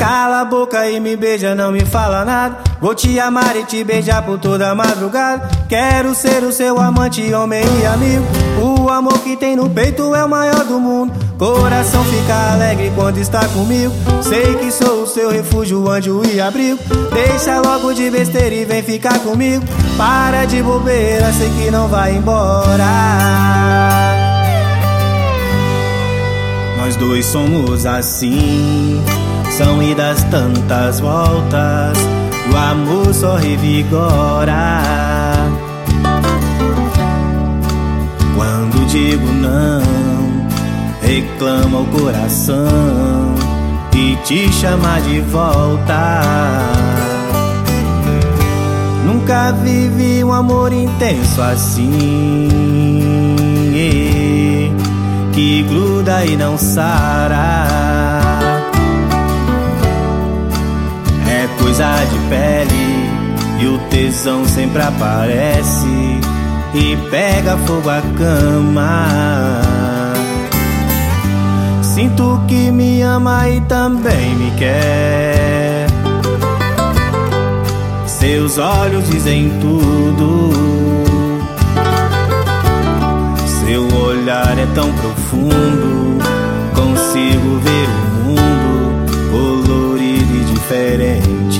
Cala a boca e me beija, não me fala nada. Vou te amar e te beijar por toda a madrugada. Quero ser o seu amante, homem e amigo. O amor que tem no peito é o maior do mundo. Coração fica alegre quando está comigo. Sei que sou o seu refúgio, anjo e abrigo. Deixa logo de besteira e vem ficar comigo. Para de bobeira, sei que não vai embora. Nós dois somos assim, são idas tantas voltas, o amor só revigora. Quando digo não, reclama o coração e te chama de volta. Nunca vivi um amor intenso assim, que gruda e não sara. É coisa de pele e o tesão sempre aparece e pega fogo a cama. Sinto que me ama e também me quer. Seus olhos dizem tudo, seu olhar é tão profundo. Consigo ver o mundo colorido e diferente.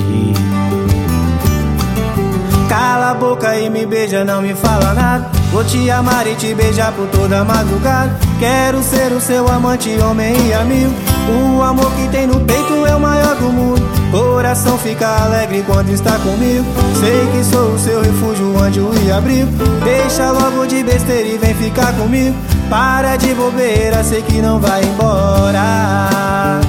Cala a boca e me beija, não me fala nada. Vou te amar e te beijar por toda a madrugada. Quero ser o seu amante, homem e amigo. O amor que tem no peito é o maior do mundo. Coração fica alegre quando está comigo. Sei que sou o seu refúgio, anjo e abrigo. Deixa logo de besteira e vem ficar comigo. Para de bobeira, sei que não vai embora.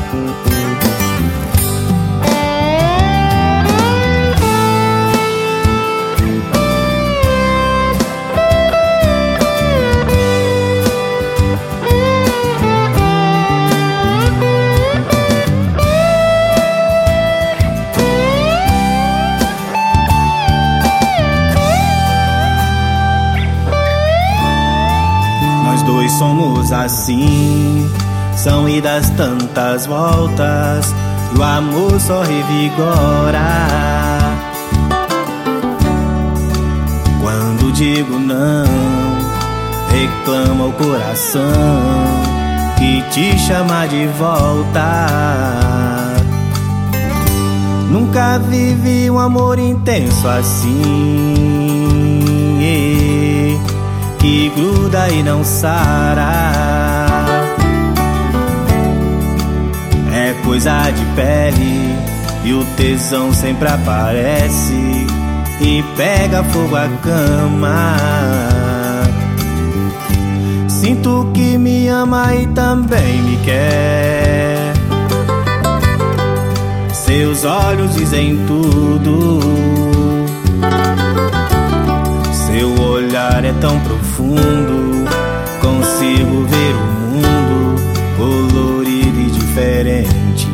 Dois somos assim, são idas tantas voltas, e o amor só revigora. Quando digo não, reclama o coração e te chama de volta. Nunca vivi um amor intenso assim, que gruda e não sara. É coisa de pele e o tesão sempre aparece e pega fogo a cama. Sinto que me ama e também me quer. Seus olhos dizem tudo, seu olhar é tão profundo. Consigo ver o mundo colorido e diferente.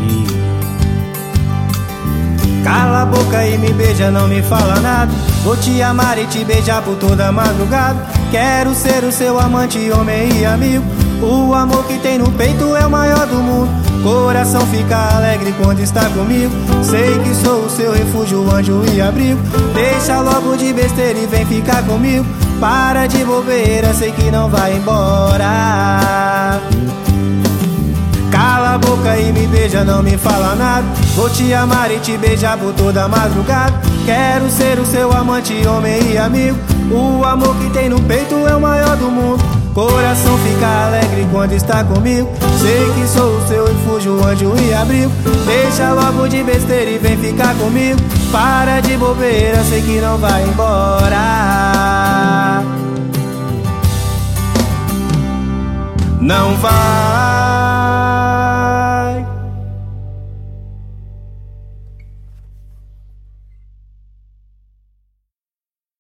Cala a boca e me beija, não me fala nada. Vou te amar e te beijar por toda a madrugada. Quero ser o seu amante, homem e amigo. O amor que tem no peito é o maior do mundo. Coração fica alegre quando está comigo. Sei que sou o seu refúgio, anjo e abrigo. Deixa logo de besteira e vem ficar comigo. Para de bobeira, sei que não vai embora. Cala a boca e me beija, não me fala nada. Vou te amar e te beijar por toda a madrugada. Quero ser o seu amante, homem e amigo. O amor que tem no peito é o maior do mundo. Coração fica alegre quando está comigo. Sei que sou o seu refúgio, anjo e abrigo. Deixa logo de besteira e vem ficar comigo. Para de bobeira, sei que não vai embora. Não vai.